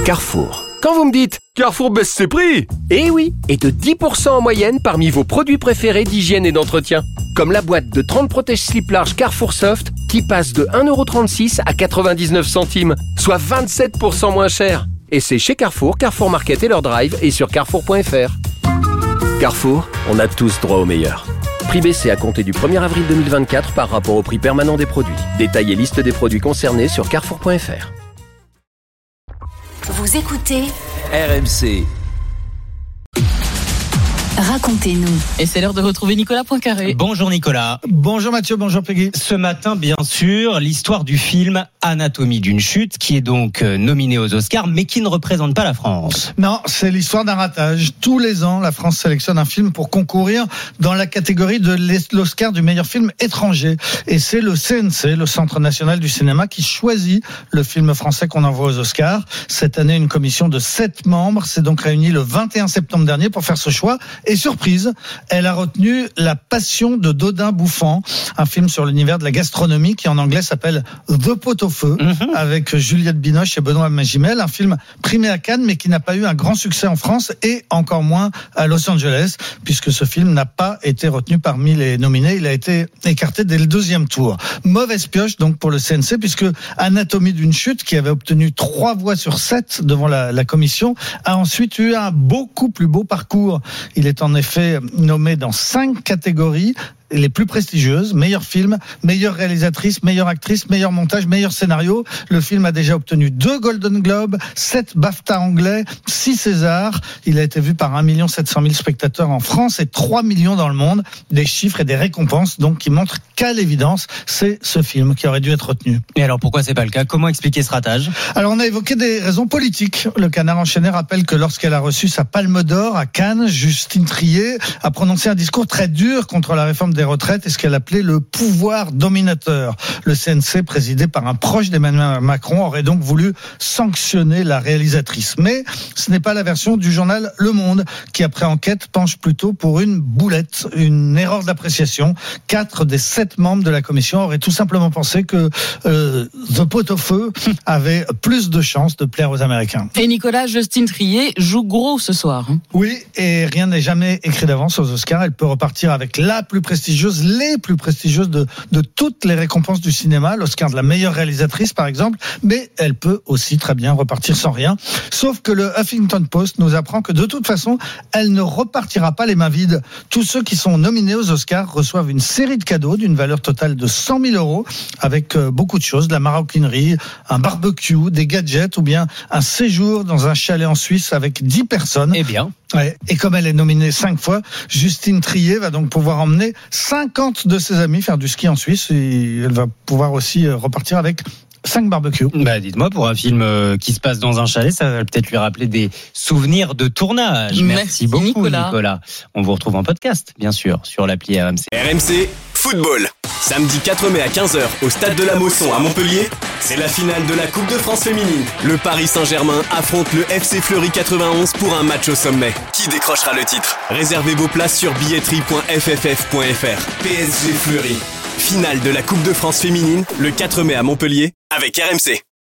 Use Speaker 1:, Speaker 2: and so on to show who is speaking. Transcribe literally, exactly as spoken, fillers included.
Speaker 1: Carrefour. Quand vous me dites « Carrefour baisse ses prix !» Eh oui, et de dix pour cent en moyenne parmi vos produits préférés d'hygiène et d'entretien. Comme la boîte de trente protège-slip large Carrefour Soft qui passe de un euro trente-six à quatre-vingt-dix-neuf centimes, soit vingt-sept pour cent moins cher. Et c'est chez Carrefour, Carrefour Market et leur drive et sur carrefour point f r. Carrefour, on a tous droit au meilleur. Prix baissé à compter du premier avril deux mille vingt-quatre par rapport au prix permanent des produits. Détail et liste des produits concernés sur carrefour point f r.
Speaker 2: Vous écoutez
Speaker 3: R M C.
Speaker 2: Racontez-nous.
Speaker 4: Et c'est l'heure de retrouver Nicolas Poincaré.
Speaker 5: Bonjour Nicolas.
Speaker 6: Bonjour Mathieu, bonjour Peggy.
Speaker 5: Ce matin, bien sûr, l'histoire du film Anatomie d'une chute, qui est donc nominé aux Oscars, mais qui ne représente pas la France.
Speaker 6: Non, c'est l'histoire d'un ratage. Tous les ans, la France sélectionne un film pour concourir dans la catégorie de l'Oscar du meilleur film étranger. Et c'est le C N C, le Centre National du Cinéma, qui choisit le film français qu'on envoie aux Oscars. Cette année, une commission de sept membres s'est donc réunie le vingt et un septembre dernier pour faire ce choix. Et surprise, elle a retenu La Passion de Dodin Bouffant, un film sur l'univers de la gastronomie qui en anglais s'appelle The Pot-au-Feu, mm-hmm. avec Juliette Binoche et Benoît Magimel, un film primé à Cannes mais qui n'a pas eu un grand succès en France et encore moins à Los Angeles, puisque ce film n'a pas été retenu parmi les nominés, il a été écarté dès le deuxième tour. Mauvaise pioche donc pour le C N C, puisque Anatomie d'une chute, qui avait obtenu trois voix sur sept devant la, la commission, a ensuite eu un beaucoup plus beau parcours. Il est en effet nommé dans cinq catégories les plus prestigieuses: meilleur film, meilleure réalisatrice, meilleure actrice, meilleur montage, meilleur scénario. Le film a déjà obtenu deux Golden Globes, sept BAFTA anglais, six Césars. Il a été vu par un million sept cent mille spectateurs en France et trois millions dans le monde. Des chiffres et des récompenses donc qui montrent qu'à l'évidence, c'est ce film qui aurait dû être retenu.
Speaker 5: Et alors pourquoi c'est pas le cas ? Comment expliquer ce ratage ?
Speaker 6: Alors on a évoqué des raisons politiques. Le Canard enchaîné rappelle que lorsqu'elle a reçu sa Palme d'Or à Cannes, Justine Triet a prononcé un discours très dur contre la réforme des retraites et ce qu'elle appelait le pouvoir dominateur. Le C N C, présidé par un proche d'Emmanuel Macron, aurait donc voulu sanctionner la réalisatrice. Mais ce n'est pas la version du journal Le Monde, qui après enquête penche plutôt pour une boulette, une erreur d'appréciation. Quatre des sept membres de la commission auraient tout simplement pensé que euh, The Pot-au-Feu avait plus de chances de plaire aux Américains.
Speaker 4: Et Nicolas, Justine Triet joue gros ce soir.
Speaker 6: Oui, et rien n'est jamais écrit d'avance aux Oscars. Elle peut repartir avec la plus prestigieuse, les plus prestigieuses de, de toutes les récompenses du cinéma, l'Oscar de la meilleure réalisatrice par exemple, mais elle peut aussi très bien repartir sans rien. Sauf que le Huffington Post nous apprend que de toute façon, elle ne repartira pas les mains vides. Tous ceux qui sont nominés aux Oscars reçoivent une série de cadeaux d'une valeur totale de cent mille euros, avec beaucoup de choses, de la maroquinerie, un barbecue, des gadgets ou bien un séjour dans un chalet en Suisse avec dix personnes.
Speaker 5: Eh bien.
Speaker 6: Ouais. Et comme elle est nominée cinq fois, Justine Triet va donc pouvoir emmener cinquante de ses amis faire du ski en Suisse et elle va pouvoir aussi repartir avec cinq barbecues.
Speaker 5: Bah, dites-moi, pour un film qui se passe dans un chalet, ça va peut-être lui rappeler des souvenirs de tournage. Merci, Merci beaucoup, Nicolas. Nicolas. On vous retrouve en podcast, bien sûr, sur l'appli R M C.
Speaker 7: R M C Football. Samedi quatre mai à quinze heures au stade de la Mosson à Montpellier, c'est la finale de la Coupe de France féminine. Le Paris Saint-Germain affronte le F C Fleury quatre-vingt-onze pour un match au sommet. Qui décrochera le titre ? Réservez vos places sur billetterie point f f f point f r. P S G Fleury. Finale de la Coupe de France féminine le quatre mai à Montpellier avec R M C.